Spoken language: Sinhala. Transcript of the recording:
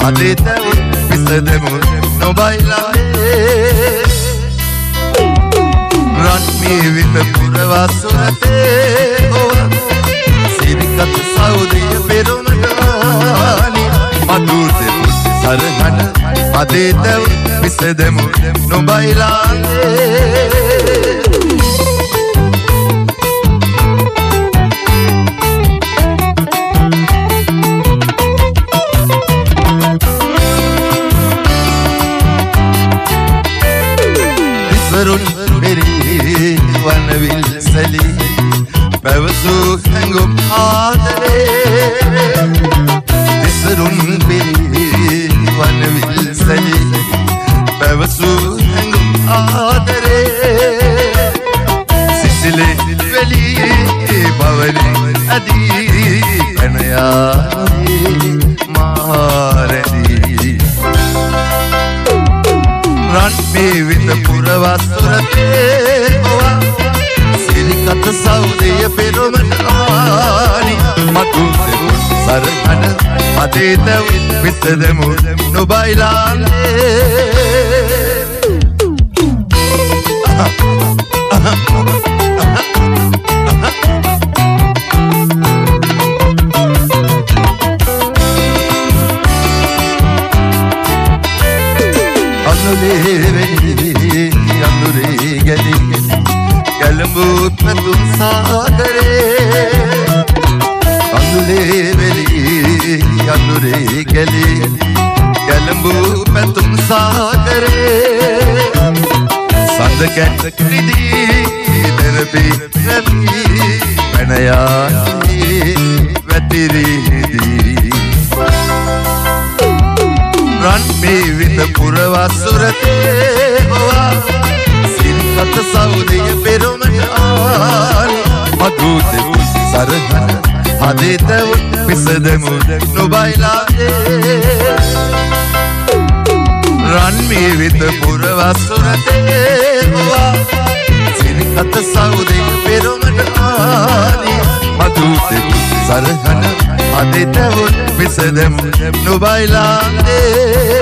අදීතවුත් විසදෙමුත් නොබයිලානේ රන්මී විත පුරවසුරතේ සිරිකත් සෞදිය පෙරුමටානි මදුතෙ සරහන අදීතවුත් විසදෙමුත් නොබයිලානේ වරුන් මෙරි වනවිල් සලී පැවසූ හැඟුම් ආදරේ තිසරුන් මෙරි වනවිල් සලී පැවසූ හැඟුම් ආදරේ සිසිලේ වෙලී බවරි අදී කනයාදී මාරදී රන්මී විත පුරවසුරතේ සිරිකත සෞදිය පෙරුමටානි මතුතෙ සරහන අදීතවුත් විසදෙමුත් නොබයිලානේ අඳුරේ ගැලී ගැලඹුත් පැතුම් සාගරේ අඳුරේ වෙලී අඳුරේ ගැලී ගැලඹුත් පැතුම් සාගරේ සඳ කැට රිදී දෙරපි රැවී පැනයාදී වැතිරිදී රන්මී විත පුරවසුරතේ සිරිකත සෞදිය පෙරුමටානි මදුතෙ සරහන අදීතවුත් විසදෙමුත් නොබයිලානේ රන්මී විත පුරවසුරතේ සිරිකත සෞදිය පෙරුමටානි මදුතෙ සරහන අදීතවුත් විසදෙමුත් නොබයිලානේ